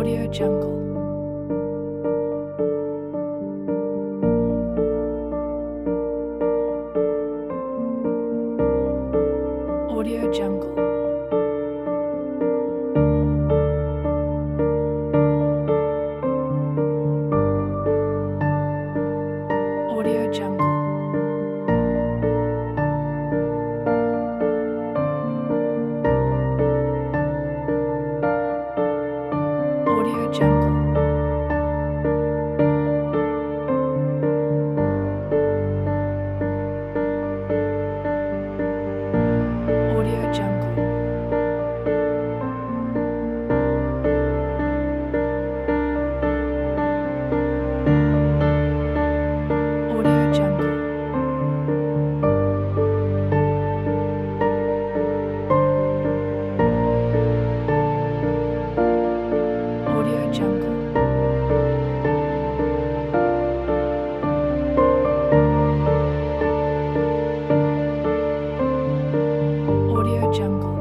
Audio Jungle. Audio Jungle. Audio Jungle. Audio Jungle. Audio Jungle. Audio Jungle. Audio Jungle. Audio Jungle.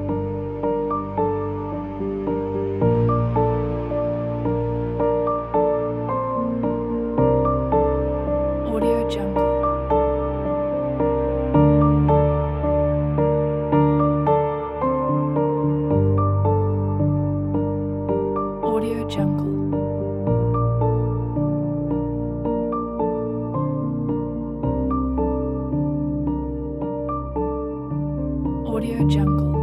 Audio Jungle. Audio Jungle. Audio Jungle.